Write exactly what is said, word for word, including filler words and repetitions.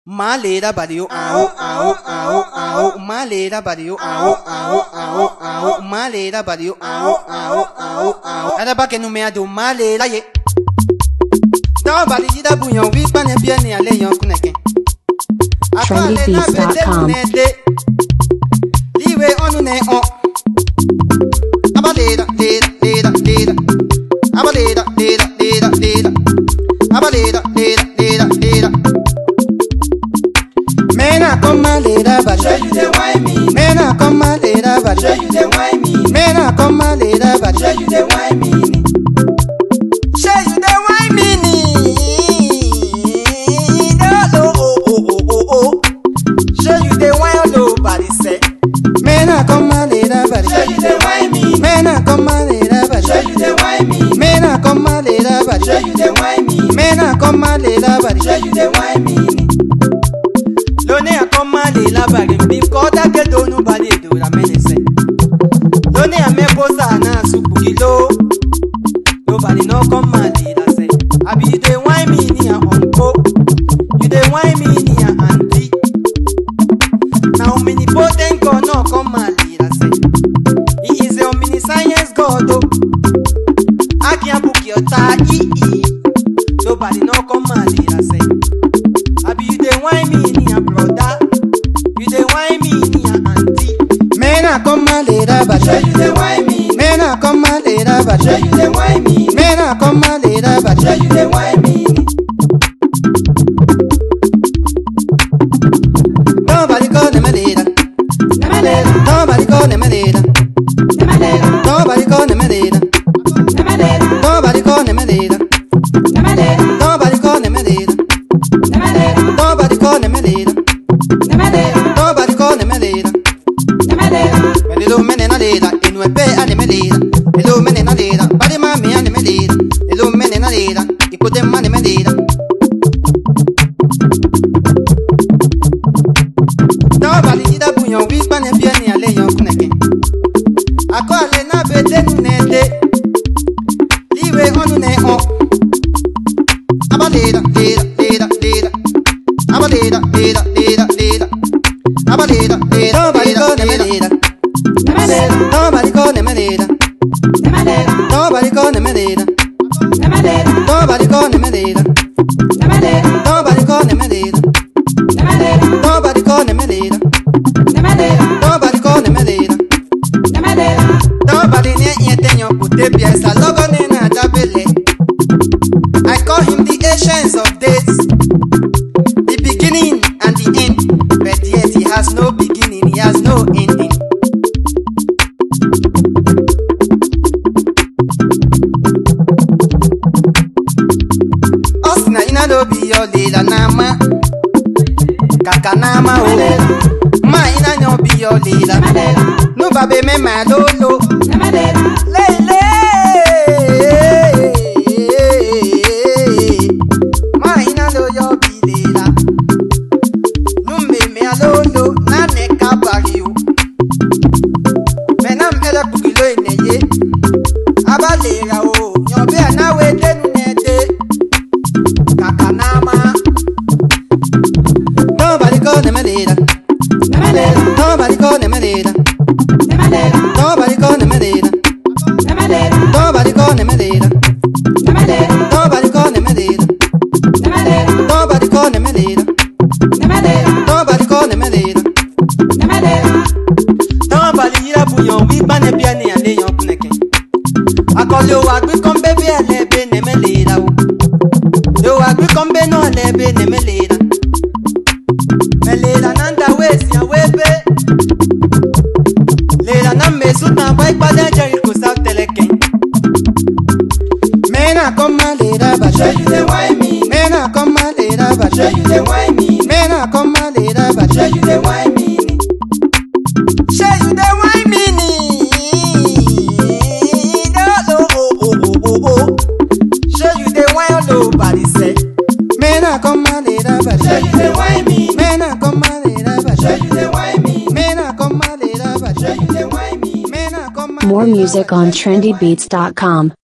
Malera badio ao ao ao ao malera badio ao ao ao ao malera badio ao ao ao ao ada ba que no me ado malera ye da bali da buyon wi pa ne bia ne ale yon kuneke trendy beats dot com liwe onu ne on abalera lera lera lera abalera lera lera lera abalera lera lera lera Mena come my lera but show you the wine me. Mena come my lera but Show you the wine me. Mena come my lera but Show you the wine me. Show you the wine me. Oh oh oh oh oh oh. Show you the wine nobody say. Mena come my lera but Show you the wine me. Mena come my lera but Show you the wine me. Mena come my lera but Show you the wine me. Mena come my lera but Show you the wine me. Lone a come le la bari bif kota ke do no bali do la menese. Lone a me posa na suku kilo. Nobody no come le la say. Abi you dey wine me ni a uncle. You dey wine me ni a auntie. Now omnipotent God no come le la say. He is a omniscience God. Oh. I can't book your tie. Nobody no come le la say. Abi you dey wine me ni a brother. You dey wine me ni a auntie. Mena come my lera but Show you the wine me. Mena come my lera but Show you the wine me. Mena come my lera but Show you the wine me. Nobody call them a lera. Never let. Nobody call them a lera. Never let. Nobody call them a lera. Never let. Nobody call them a lera. Never let. Nobody call them a lera. Never let. Nobody call them a lera. Never let. Nobody call them a lera. Never let. Hello men na lera, inu epe ane me lera. Hello men na lera, body mami ane me lera. Hello men na lera, ikote mane me lera. Nobody did a buyon wi pa ne bia ni ale yon kuneke. Ako ale na bete nu ne de. Liwe onu ne on. Abalera, lera, lera, lera. Abalera, lera, lera, lera. Abalera, lera, nobody call them a lera. Never let. Nobody call them a lera. Never let. Nobody call them a lera. Never let. Nobody call them a lera. Never let. Nobody call them a lera. Never let. Nobody call them a lera. Never let. Nobody call them a lera. Never let. Nobody near Yetenyo Pute Piesa Logo Nena Dabele. I call him the ancients of days, the beginning and the end, but yet he has no beginning, he has no ending. Osna ina no be your lila nama, kaka nama o. Ma ina no be your lila, no babe me ma lolo. Never let. Lele. Ma ina no yo bilela. Numbe me alolo na ne kabariu. Menam ele kukilo eneye. Abalera o nyobe na we denu nete. Kakanama. Nobody call them a leader. Never let. Nobody call them a leader. Never let. Nobody call them a leader. Never let. Nobody call them a leader. Never let. Nobody call them a leader. Never let. Nobody call them a leader. Never let. Nobody call them a leader. Never let. Nobody ira buyon wi pa ne bia ni ale yon kuneke. Akole o agbi kon bebe ale be ne me leader o. Yo agbi kon be no ale be ne me leader. Me leader nanda we si a we be. Leader na me sutan bai pa de jeri ko sa teleken. Mena come my leader but Show you the wine me. Mena come my leader but Show you the wine me. Mena come my leader but Show you the wine me. Show you the wine me. Oh, oh, oh, oh, oh, oh. Show you the wine nobody say. Mena come my leader but Show you the wine me. Mena come my leader but Show you the wine me. Mena come my leader but Show you the wine me. Mena come my more leader, music but- on trendy beats dot com.